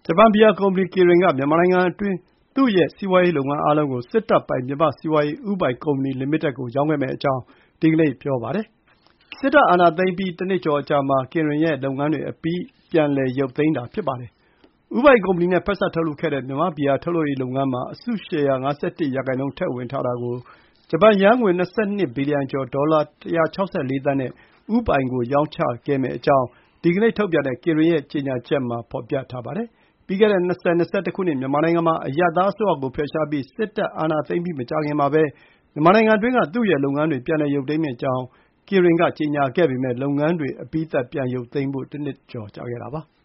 ဂျပန်ဘီယာကုမ္ပဏီ Kirin က မြန်မာနိုင်ငံအတွင်း သူ့ရဲ့စီးပွါးရေးလုပ်ငန်းအားလုံးကို စစ်တပ်ပိုင် မြန်မာ့စီးပွါးရေးဦးပိုင်ကုမ္ပဏီလိမိတက်ကို ရောင်းခဲ့မယ့်အကြောင်း ဒီကနေ့ ပြောပါတယ်။ စစ်တပ်အာဏာသိမ်းပြီး တနှစ်ကျော်အကြာမှာ Kirin ရဲ့ လုပ်ငန်းတွေ အပြီး ပြန်ရုပ်သိမ်းတာ ဖြစ်ပါတယ်။ ဦးပိုင်ကုမ္ပဏီနဲ့ ဖက်စပ်ထုတ်လုပ်ခဲ့တဲ့ မြန်မာ့ဘီယာထုတ်လုပ်ရေးလုပ်ငန်းမှာ အစုရှယ်ယာ ၅၁ ရာနှုန်း ထည့်ဝင်ထားတာကို ဂျပန်ယန်းငွေ ၂၂ ဘီလီယံကျော် ဒေါ်လာ ၁၆၄ သန်းနဲ့ ဦးပိုင်ကို ရောင်းချခဲ့မယ့်အကြောင်း ဒီကနေ့ထုတ်ပြန်တဲ့ Kirin ရဲ့ ကြေညာချက်မှာ ဖော်ပြထားပါတယ်။ ပြီးခဲ့တဲ့ ၂၀၂၁ ခုနှစ် မြန်မာနိုင်ငံမှာ အရပ်သားအစိုးရကို ဖယ်ရှားပြီး စစ်တပ်အာဏာသိမ်းပြီး မကြာခင်မှာပဲ မြန်မာနိုင်ငံအတွင်းက သူ့ရဲ့လုပ်ငန်းတွေ ပြန်လည်ရုပ်သိမ်းမယ့်အကြောင်း Kirin က ကြေညာခဲ့ပေမယ့် လုပ်ငန်းတွေ အပြီးသတ် ပြန်ရုပ်သိမ်းဖို့ တနှစ်ကျော် ကြာခဲ့တာပါ။